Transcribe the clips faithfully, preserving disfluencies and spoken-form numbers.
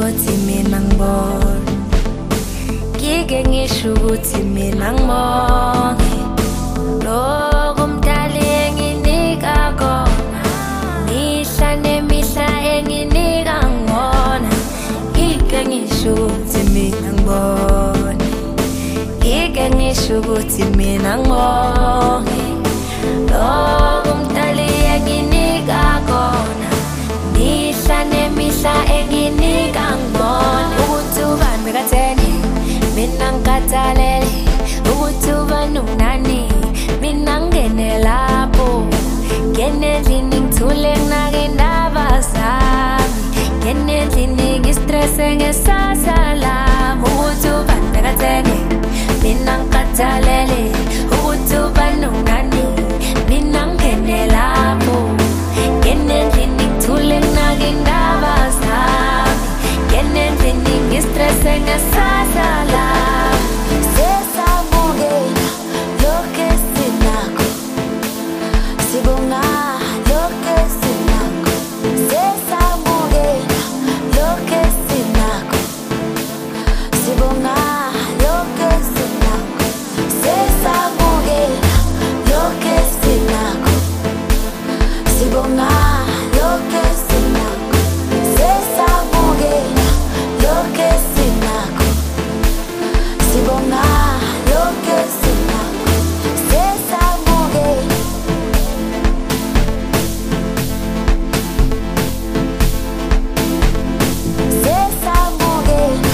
ukuthi mina ngibona ngike ngisho ukuthi mina ngibonge lokho umdali enginika kona mihla nemihla enginika ngibona ngike ngisho ukuthi mina ngibona ngike ngisho ukuthi mina ngibonge lokho umdali enginika kona mihla nemihla enginika ngibona ukuthi ubani bekatheni mina ngikhathalele ukuthi ubani unani mina ngene lapho ngene endlini ngithule nginake indaba zami ngene endlini ngistresse ngesasa lami ukuthi ubani bekatheni mina ngikhathalele ukuthi ubani unani mina ngene lapho ngene endlini ngithule nginake indaba zami ngene endlini ngistresse ngesasa lami sesabukela lokho esinakho sibonga lokho esinakho sesabukela lokho esinakho sibonga lokho esinakho sesabukela lokho esinakho sibonga lokho esinakho sesabukela lokho esinakho sibonga lokho esinakho sesabukela sesabukela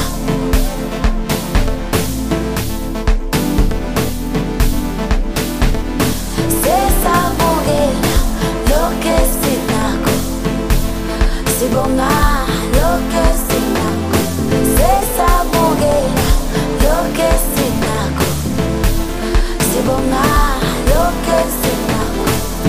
sesabukela lokho esinakho sibonga lokho esinakho sesabukela lokho esinakho sibonga lokho esinakho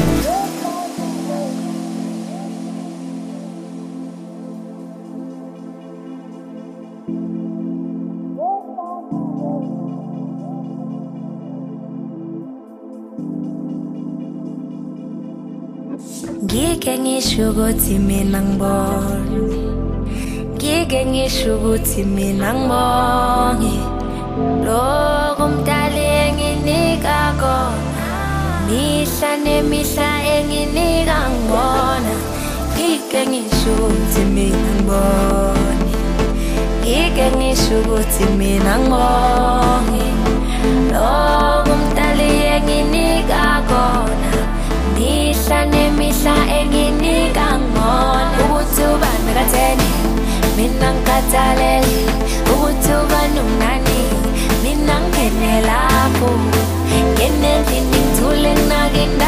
ngike ngisho ukuthi mina ngibona ngike ngisho ukuthi mina ngibonge lokho umdali enginika kona mihla nemihla enginika ngibona ngike ngisho ukuthi mina ngibone ngike ngisho ukuthi mina ngibonge lokho umdali enginika kona mihla nemihla enginika ngibona ukuthi ubani bekatheni mina ngikhathalele ukuthi ubani unani mina ngene lapho ngene endlini ngithule nginake